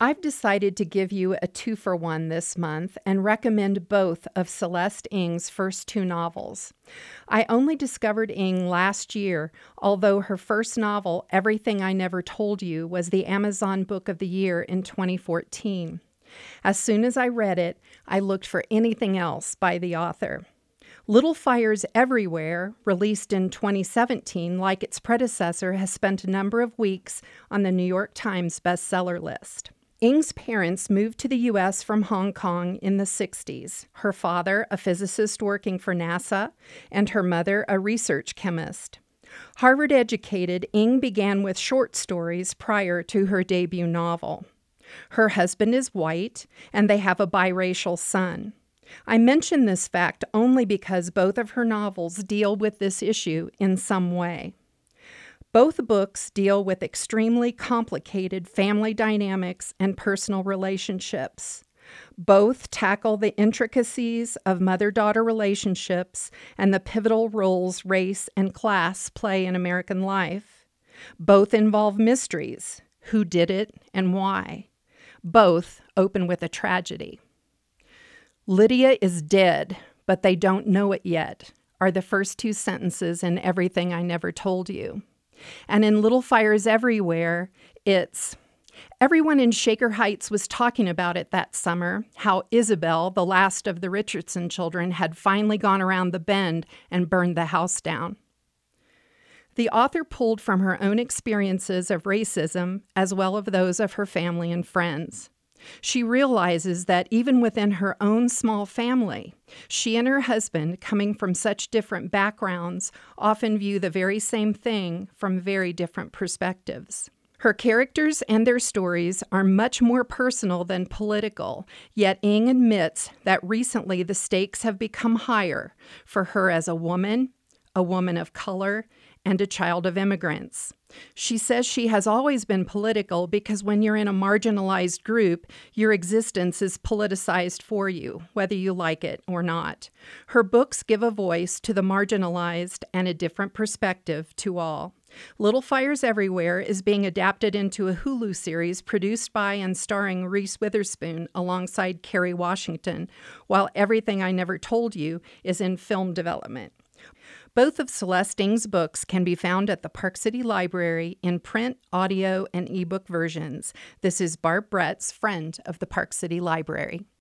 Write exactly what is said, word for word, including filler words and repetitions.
I've decided to give you a two-for-one this month and recommend both of Celeste Ng's first two novels. I only discovered Ng last year, although her first novel, Everything I Never Told You, was the Amazon Book of the Year in twenty fourteen. As soon as I read it, I looked for anything else by the author. Little Fires Everywhere, released in twenty seventeen, like its predecessor, has spent a number of weeks on the New York Times bestseller list. Ng's parents moved to the U S from Hong Kong in the sixties. Her father, a physicist working for NASA, and her mother, a research chemist. Harvard-educated, Ng began with short stories prior to her debut novel. Her husband is white, and they have a biracial son. I mention this fact only because both of her novels deal with this issue in some way. Both books deal with extremely complicated family dynamics and personal relationships. Both tackle the intricacies of mother-daughter relationships and the pivotal roles race and class play in American life. Both involve mysteries: who did it and why. Both open with a tragedy. Lydia is dead, but they don't know it yet, are the first two sentences in Everything I Never Told You. And in Little Fires Everywhere, it's, everyone in Shaker Heights was talking about it that summer, how Isabel, the last of the Richardson children, had finally gone around the bend and burned the house down. The author pulled from her own experiences of racism, as well as those of her family and friends. She realizes that even within her own small family, she and her husband, coming from such different backgrounds, often view the very same thing from very different perspectives. Her characters and their stories are much more personal than political, yet Ng admits that recently the stakes have become higher for her as a woman, a woman of color, and a child of immigrants. She says she has always been political because when you're in a marginalized group, your existence is politicized for you, whether you like it or not. Her books give a voice to the marginalized and a different perspective to all. Little Fires Everywhere is being adapted into a Hulu series produced by and starring Reese Witherspoon alongside Kerry Washington, while Everything I Never Told You is in film development. Both of Celeste Ng's books can be found at the Park City Library in print, audio, and ebook versions. This is Barb Bretz, friend of the Park City Library.